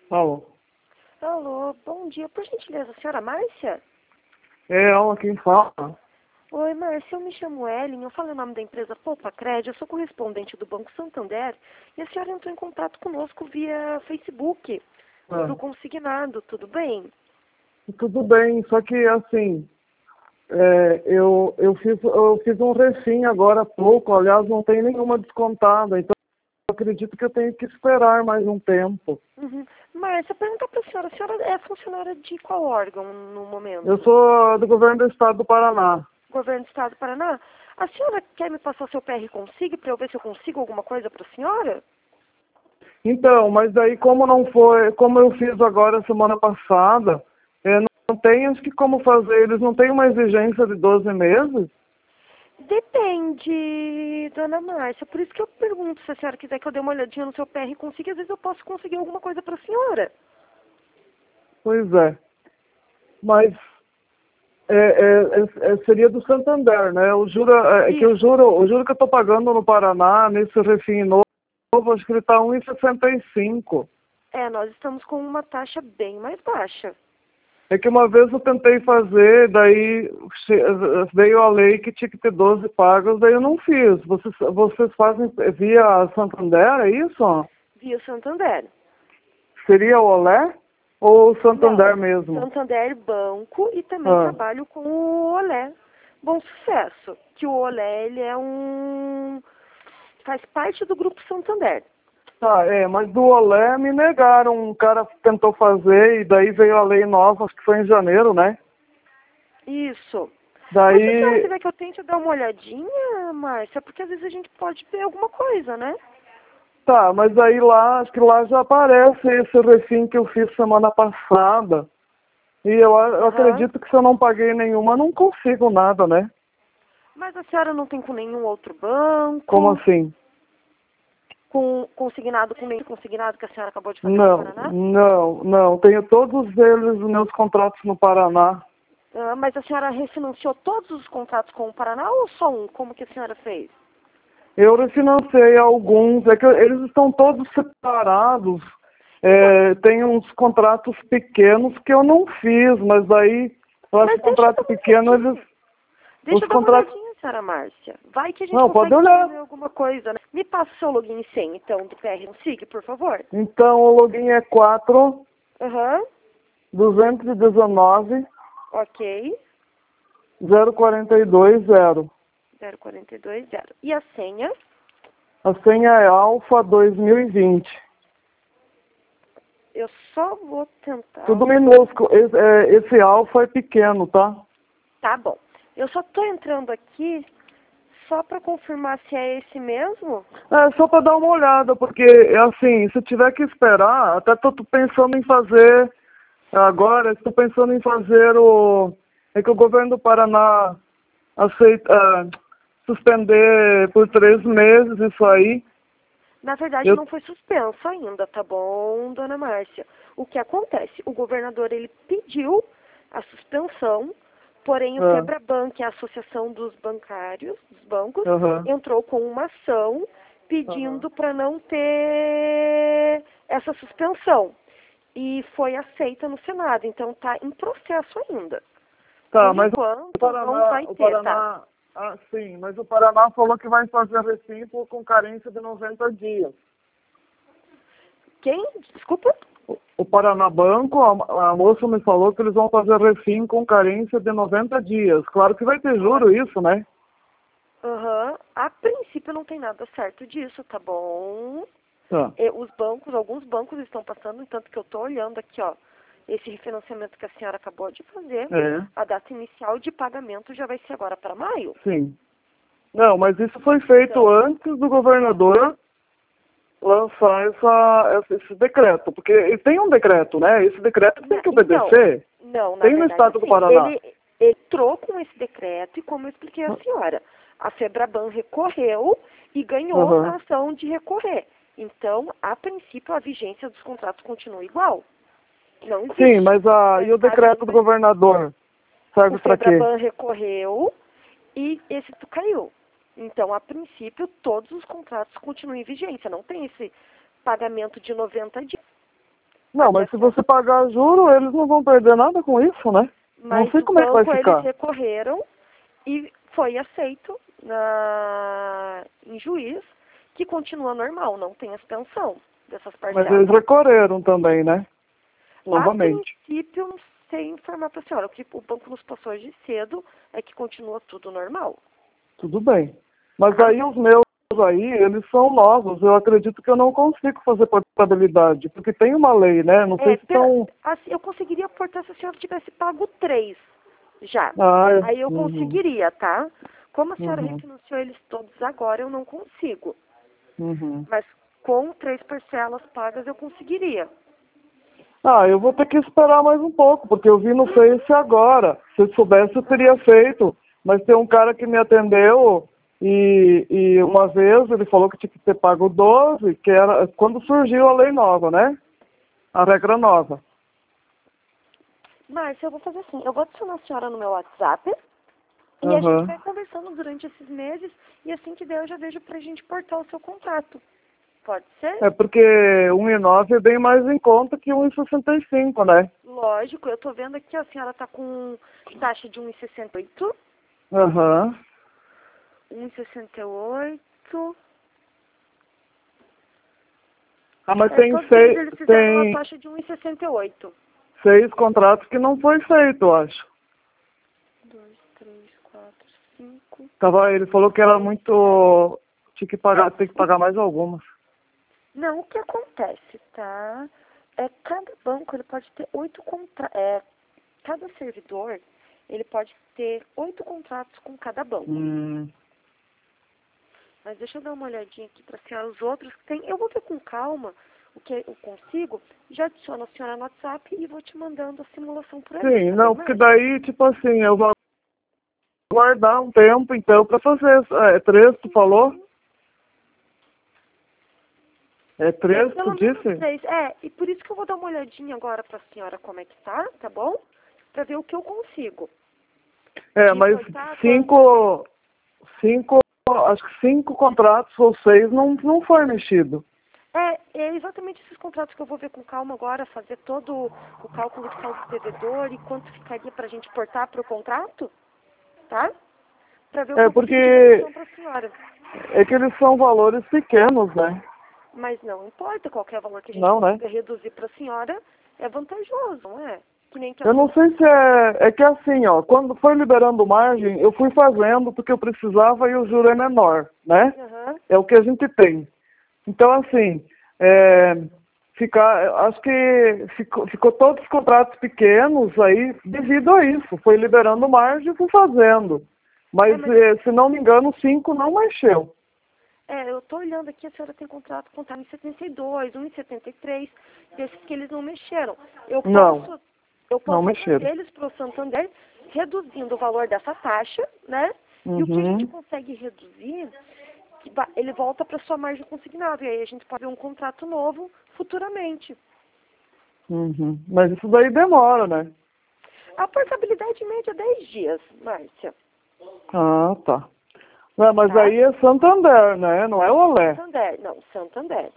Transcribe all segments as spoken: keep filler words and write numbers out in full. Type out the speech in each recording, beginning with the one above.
Alô? Alô, bom dia. Por gentileza, a senhora Márcia? É ela quem fala. Oi, Márcia, eu me chamo Ellen, eu falo em nome da empresa Poupa Crédito, eu sou correspondente do Banco Santander e a senhora entrou em contato conosco via Facebook, É. do consignado, tudo bem? Tudo bem, só que assim, é, eu, eu, fiz, eu fiz um refim agora há pouco, aliás, não tem nenhuma descontada, então eu acredito que eu tenho que esperar mais um tempo. Uhum. Márcia, pergunta para a senhora, a senhora é funcionária de qual órgão no Eu momento? sou do governo do estado do Paraná. Governo do Estado do Paraná? A senhora quer me passar seu P R Consigo para eu ver se eu consigo alguma coisa para a senhora? Então, mas daí como não foi, como eu fiz agora semana passada, é, não, não tem acho que como fazer, eles não têm uma exigência de doze meses? Depende, dona Márcia. Por isso que eu pergunto se a senhora quiser que eu dê uma olhadinha no seu P R Consigo, às vezes eu posso conseguir alguma coisa para a senhora. Pois é. Mas É, é, é, seria do Santander, né? O juro, é, que o Isso. juro, o juro que eu estou pagando no Paraná, nesse refim novo, acho que ele está um vírgula sessenta e cinco. É, nós estamos com uma taxa bem mais baixa. É que uma vez eu tentei fazer, daí che- veio a lei que tinha que ter doze pagas, daí eu não fiz. Vocês, vocês fazem via Santander, é isso? Via Santander. Seria o Olé ou o Não, Santander mesmo? Santander Banco e também Ah. trabalho com o Olé. Bom Sucesso. Que o Olé, ele é um... faz parte do Grupo Santander. Tá, é, mas do Olé me negaram, um cara tentou fazer e daí veio a lei nova, acho que foi em janeiro, né? Isso. Mas se a senhora Daí, quiser que eu tente dar uma olhadinha, Márcia, porque às vezes a gente pode ver alguma coisa, né? tá, mas aí lá, acho que lá já aparece esse refim que eu fiz semana passada. E eu, a- eu Aham. acredito que se eu não paguei nenhuma, eu não consigo nada, né? Mas a senhora não tem com nenhum outro Como banco, assim? com consignado com nenhum consignado que a senhora acabou de fazer no Não, Paraná? não, não. Tenho todos eles, os meus contratos no Paraná. Ah, mas a senhora refinanciou todos os contratos com o Paraná ou só um? Como que a senhora fez? Eu refinanciei alguns, é que eles estão todos separados. Então, É, tem uns contratos pequenos que eu não fiz, mas daí eu acho que mas deixa eu contrato dar uma pequeno, eles. olhadinha. Deixa Os eu dar uma contratos. olhadinha, senhora Márcia. Vai que a gente Não, pode consegue olhar. fazer alguma coisa, né? Me passa o seu login e senha, então, do P R Consigo, por favor. Então o login é quatro Aham, duzentos e dezenove ok. zero quatro dois zero. zero quatro dois zero. E a senha? A senha é Alfa dois mil e vinte. Eu só vou tentar. Tudo minúsculo. Esse, é, esse Alfa é pequeno, tá? Tá bom. Eu só tô entrando aqui só para confirmar se é esse mesmo. É, só para dar uma olhada, porque, assim, se eu tiver que esperar, até tô tô pensando em fazer, agora, estou pensando em fazer o... É que o governo do Paraná aceita, ah, suspender por três meses isso aí. Na verdade, Eu, não foi suspenso ainda, tá bom, dona Márcia? O que acontece? O governador, ele pediu a suspensão, porém o ah, Febraban, que é a Associação dos Bancários, dos bancos, aham, entrou com uma ação aham. pedindo para não ter essa suspensão. E foi aceita no Senado, então está em processo ainda. Tá, Por mas o enquanto, não Paraná, vai o ter, tá? Paraná, ah, sim, mas o Paraná falou que vai fazer recibo com carência de noventa dias. Quem? Desculpa? O o Paraná Banco, a, a moça me falou que eles vão fazer refim com carência de noventa dias. Claro que vai ter juro isso, né? Aham. A princípio não tem nada certo disso, tá bom? Tá. E os bancos, alguns bancos estão passando, tanto que eu tô olhando aqui, ó, esse refinanciamento que a senhora acabou de fazer, É, a data inicial de pagamento já vai ser agora para maio. sim. Não, mas isso foi feito Então, antes do governador lançar essa, esse esse decreto. Porque ele tem um decreto, né? Esse decreto tem na- que então, obedecer. não, na Tem no verdade, estado do assim, Paraná. ele, ele entrou com esse decreto e como eu expliquei à senhora, a Febraban recorreu e ganhou Aham. a ação de recorrer. Então, a princípio, a vigência dos contratos continua igual. Não Sim, existe. mas a, Vai e o ficar decreto do sempre. governador O serve para quê? Febraban recorreu e esse tu caiu. Então, a princípio, todos os contratos continuam em vigência. Não tem esse pagamento de noventa dias. Não, mas se você pagar juro, eles não vão perder nada com isso, né? Mas não sei o como é que vai banco, ficar. eles recorreram e foi aceito na... em juiz que continua normal, não tem extensão dessas parcelas. Mas eles recorreram também, né? Novamente. A princípio, não sei informar para a senhora. O que o banco nos passou hoje cedo é que continua tudo normal. Tudo bem. Mas aí os meus aí, eles são novos. Eu acredito que eu não consigo fazer portabilidade, porque tem uma lei, né? Não sei É, se pera- estão... assim, eu conseguiria portar se a senhora tivesse pago três já. Ah, é. Aí eu Uhum. conseguiria, tá? Como a senhora Uhum. refinanciou eles todos agora, eu não consigo. Uhum. Mas com três parcelas pagas eu conseguiria. Ah, eu vou ter que esperar mais um pouco, porque eu vi no Face agora. Se eu soubesse, eu teria feito. Mas tem um cara que me atendeu e, e uma vez ele falou que tinha que ter pago doze, que era quando surgiu a lei nova, né? A regra nova. Márcia, eu vou fazer assim, eu vou adicionar a senhora no meu WhatsApp e a gente Uhum. vai conversando durante esses meses e assim que der eu já vejo pra gente portar o seu contrato. Pode ser? É porque um e nove é bem mais em conta que um e sessenta e cinco, né? Lógico, eu tô vendo aqui a senhora tá com taxa de um e sessenta e oito. Aham. um e sessenta e oito. Ah, mas É, tem todos eles, seis, eles fizeram uma tem taxa de um e sessenta e oito. seis contratos que não foi feito, eu acho. dois, três, quatro, cinco. Tava, ele falou que era muito... Tinha que pagar, tem que pagar mais algumas. Não, o que acontece, tá? É, cada banco ele pode ter oito contratos. É, cada servidor ele pode ter oito contratos com cada banco. Hum. Mas deixa eu dar uma olhadinha aqui para senhora os outros que tem. Eu vou ver com calma o que eu consigo. Já adiciono a senhora no WhatsApp e vou te mandando a simulação por ali. Sim, Tá não, bem, porque Márcia? daí, tipo assim, eu vou guardar um tempo, então, pra fazer. É três, tu falou? É É, três, tu pelo menos disse? três. É, e por isso que eu vou dar uma olhadinha agora para a senhora como é que tá, tá bom? Para ver o que eu consigo. É, De mas portar quando... cinco, cinco, acho que cinco contratos ou seis não, não foi mexido. É, é exatamente esses contratos que eu vou ver com calma agora, fazer todo o cálculo de saldo devedor e quanto ficaria para a gente portar para o contrato, tá? Para ver o que É, eu consigo de porque redução para a senhora. é que eles são valores pequenos, né? Mas não importa, qualquer valor que a gente Não, né? consiga reduzir para a senhora é vantajoso, não é? Que nem que a Eu não sei se é... É que assim, ó, quando foi liberando margem, eu fui fazendo porque eu precisava e o juro é menor, né? Aham. É o que a gente tem. Então, assim, é, ficar, acho que ficou, ficou todos os contratos pequenos aí devido a isso. Foi liberando margem e fui fazendo. Mas, É, mas eh, se não me engano, cinco não mexeu. é, eu tô olhando aqui, a senhora tem contrato com um e setenta e dois, um e setenta e três, desses que eles não mexeram. Eu Não, posso, eu não posso mexeram. trazer eles para o Santander, reduzindo o valor dessa taxa, né? E o que a gente Uhum, consegue reduzir, que va- ele volta para sua margem consignada. E aí a gente pode ver um contrato novo futuramente. uhum. Mas isso daí demora, né? A portabilidade média é dez dias, Márcia. Ah, tá. Não, mas Tá? aí é Santander, né? Não é Olé. Santander. Não, Santander.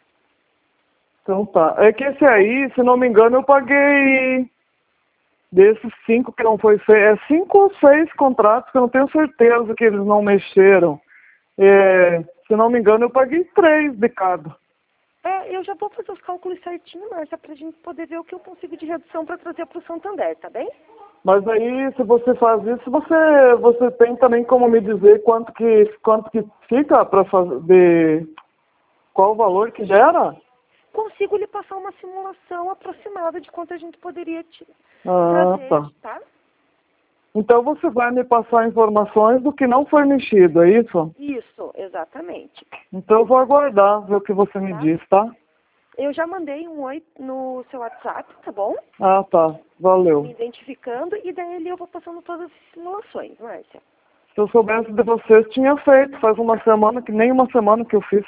Então tá. É que esse aí, se não me engano, eu paguei desses cinco que não foi feito. É cinco ou seis contratos que eu não tenho certeza que eles não mexeram. É, se não me engano, eu paguei três de cada. É, eu já vou fazer os cálculos certinho, Márcia, para a gente poder ver o que eu consigo de redução para trazer para o Santander, tá bem? Mas aí, se você faz isso, você, você tem também como me dizer quanto que, quanto que fica para fazer, qual o valor que gera? Consigo lhe passar uma simulação aproximada de quanto a gente poderia te Ah, trazer, tá. tá? Então você vai me passar informações do que não foi mexido, é isso? Isso, exatamente. Então eu vou aguardar ver o que você me Tá? diz, tá? Eu já mandei um oi no seu WhatsApp, tá bom? Ah, tá. Me Valeu. identificando e daí ali eu vou passando todas as simulações, Márcia. Se eu soubesse de vocês, tinha feito. Faz uma semana, que nem uma semana que eu fiz.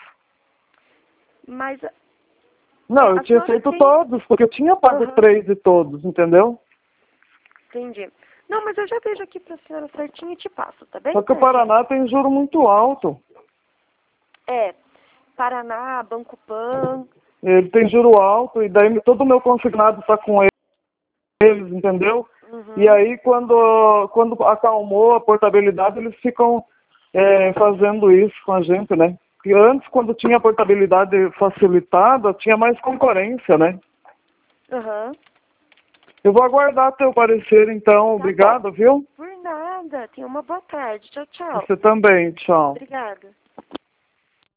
Mas, é, Não, eu a tinha senhora feito tem... todos, porque eu tinha pago Aham, três de todos, entendeu? entendi. Não, mas eu já vejo aqui pra senhora certinho e te passo, tá bem, Só que o Márcia? Paraná tem juro muito alto. É, Paraná, Banco Pan, Ele tem juro alto e daí todo o meu consignado está com eles, entendeu? Uhum. E aí quando, quando acalmou a portabilidade, eles ficam é, fazendo isso com a gente, né? Porque antes, quando tinha a portabilidade facilitada, tinha mais concorrência, né? Uhum. Eu vou aguardar teu parecer, então. Tá Obrigado, bom. viu? Por nada. Tenha uma boa tarde. Tchau, tchau. Você também. Tchau. Obrigada.